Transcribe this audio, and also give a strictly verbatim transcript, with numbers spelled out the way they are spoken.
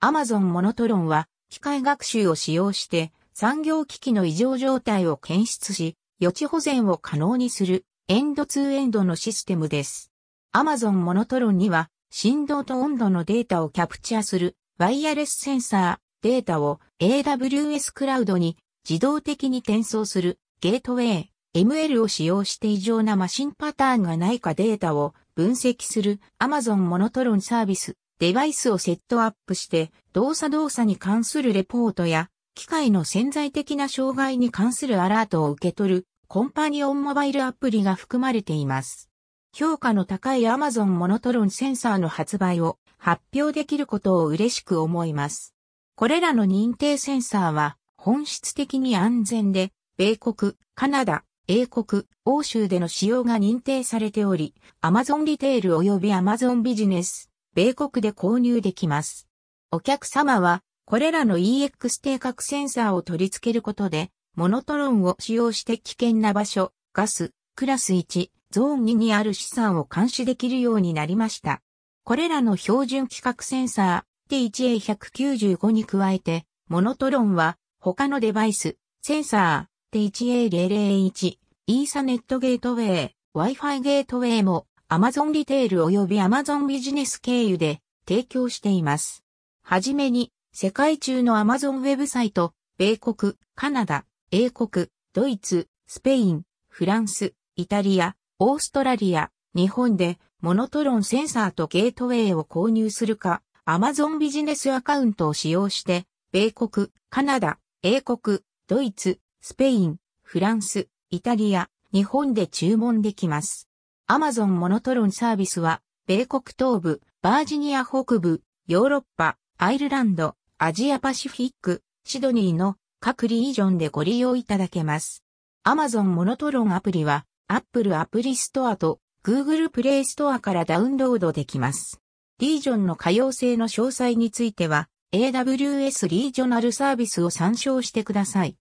Amazon モノトロンは機械学習を使用して産業機器の異常状態を検出し、予知保全を可能にするエンドツーエンドのシステムです。Amazon モノトロンには振動と温度のデータをキャプチャするワイヤレスセンサー、データを エーダブリューエス クラウドに自動的に転送するゲートウェイ、エムエル を使用して異常なマシンパターンがないかデータを分析する Amazon モノトロンサービス、デバイスをセットアップして動作動作に関するレポートや機械の潜在的な障害に関するアラートを受け取るコンパニオンモバイルアプリが含まれています。評価の高い Amazon モノトロンセンサーの発売を発表できることを嬉しく思います。これらの認定センサーは本質的に安全で、米国、カナダ、英国、欧州での使用が認定されており、Amazon リテール及び Amazon ビジネス、米国で購入できます。お客様は、これらの イーエックス 定格センサーを取り付けることで、モノトロンを使用して危険な場所、ガス、クラスいち、ゾーンににある資産を監視できるようになりました。これらの標準規格センサー ティーワンエーいちきゅうご に加えて、モノトロンは他のデバイス、センサー ティーワンエーゼロゼロいち、イーサネットゲートウェイ、Wi-Fi ゲートウェイも Amazon リテール及び Amazon ビジネス経由で提供しています。はじめに、世界中の Amazon ウェブサイト、米国、カナダ、英国、ドイツ、スペイン、フランス、イタリア、オーストラリア、日本でモノトロンセンサーとゲートウェイを購入するか、Amazon ビジネスアカウントを使用して、米国、カナダ、英国、ドイツ、スペイン、フランス、イタリア、日本で注文できます。Amazon モノトロンサービスは、米国東部、バージニア北部、ヨーロッパ、アイルランド、アジアパシフィック、シドニーの各リージョンでご利用いただけます。Amazon モノトロンアプリは、Apple アプリストアと Google プレイストアからダウンロードできます。リージョンの可用性の詳細については、エーダブリューエス リージョナルサービスを参照してください。